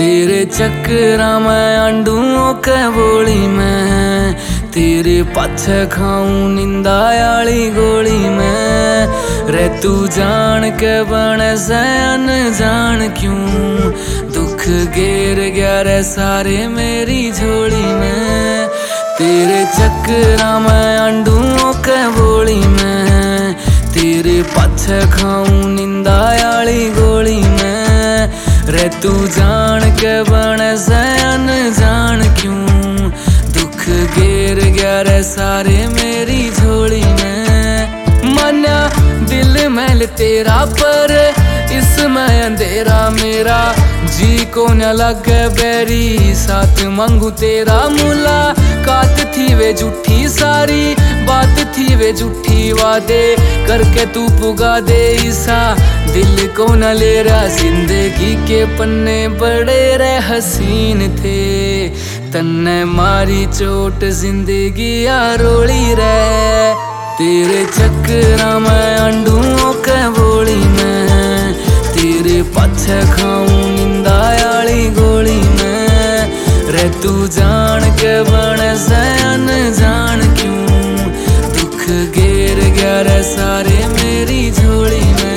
तेरे चक्करा मैं अंडूओं के बोली में, तेरे पाछे खाऊं निंदा आली गोली में। रे तू जान के बने से अनजान क्यों, दुख घेर गया रे सारे मेरी झोली में। तेरे चक्करा मैं अंडूओं के बोली में, तेरे पाछे खाऊं निंदा आली गोली में। रे तू जान के बने से अनजान क्यों, दुख घेर गया रे सारे मेरी झोली में। मान्या दिल मैल तेरा पर इसमें अंधेरा मेरा, जी को न लगे बेरी साथ मांगू तेरा मुला। कात थी वे झूठी सारी बात थी वे झूठी वादे करके तू पुगा दे ईसा, दिल को न ले रहा। जिंदगी के पन्ने बड़े रे हसीन थे, तन्ने मारी चोट जिंदगी रोली रे। तेरे चक्करा मैं अंडूओं के बोली में, तेरे पाछे खाऊं निंदा आली गोली में। रे तू जान के बने से अनजान क्यों, दुख घेर गया रे सारे मेरी झोली में।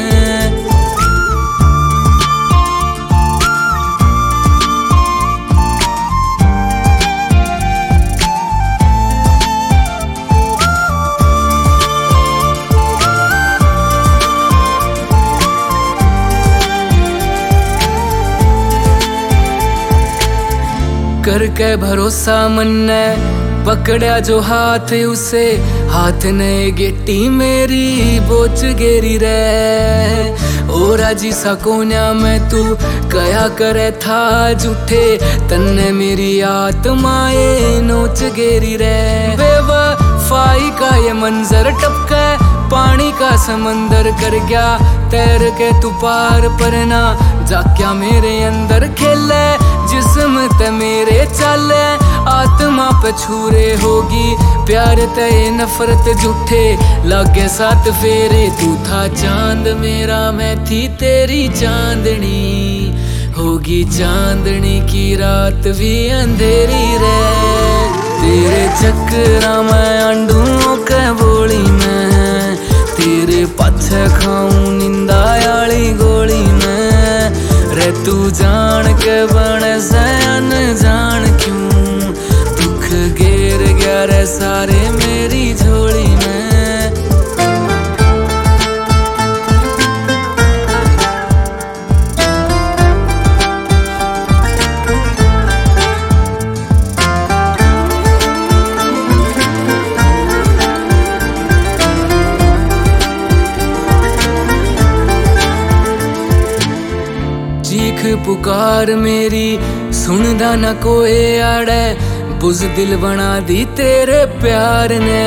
करके भरोसा मन ने पकड़ा जो हाथ उसे, हाथ ने गेटी मेरी बोच गेरी रे। ओ राजी सा कोन्या में तू कया करे था झूठे, तन्ने मेरी आत्माए नोच गेरी रे। बेवफाई का ये मंजर टपका पानी का समंदर कर गया, तैर के तू पार पर ना जा क्या मेरे अंदर खेले। जिस्म ते मेरे चले आत्मा पे छूरे होगी, प्यार ते नफरत झूठे लागे साथ फेरे। तू था चांद मेरा मैं थी तेरी चांदनी, होगी चांदनी की रात भी अंधेरी रे। तेरे चक्करा मैं अंडूओं के बोली में, तेरे पाछे खाऊं निंदा आली गोली में। रे तू जान के बने से अनजान क्यों, दुख घेर गया रे सारे मेरी झोली में। चीख पुकार मेरी सुनदा न कोई आड़े, बुझ दिल बना दी तेरे प्यार ने।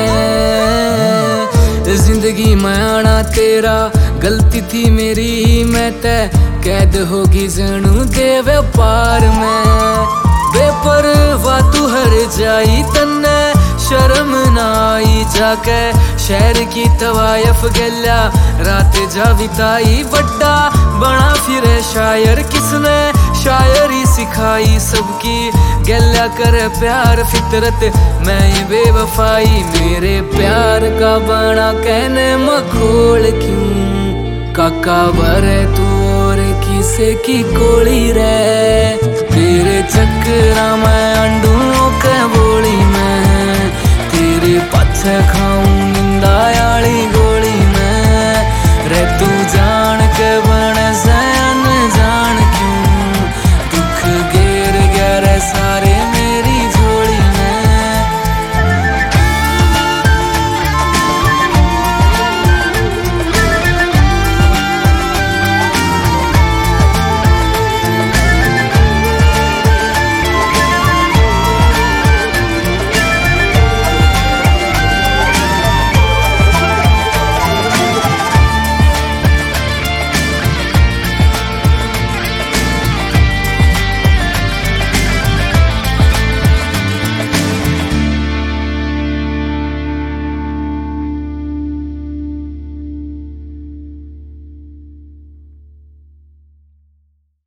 जिंदगी में आना तेरा गलती थी मेरी, मैं ते कैद होगी जनू दे व्यापार में। बेपरवाह तू हर जाई तन्ने शर्म ना आई, जाके शहर की तवायफ गल्या रात जा बिताई। बड्डा बना फिरे शायर किसने शायरी सिखाई, सबकी गल्या करे प्यार फितरत मैं बेवफाई। मेरे प्यार का बना कहने मखोल क्यों, काका बरे तू और किसे की कोली रे। तेरे चक्करा मैं अंडूओं के बोली में, तेरे पाछे खाऊं निंदा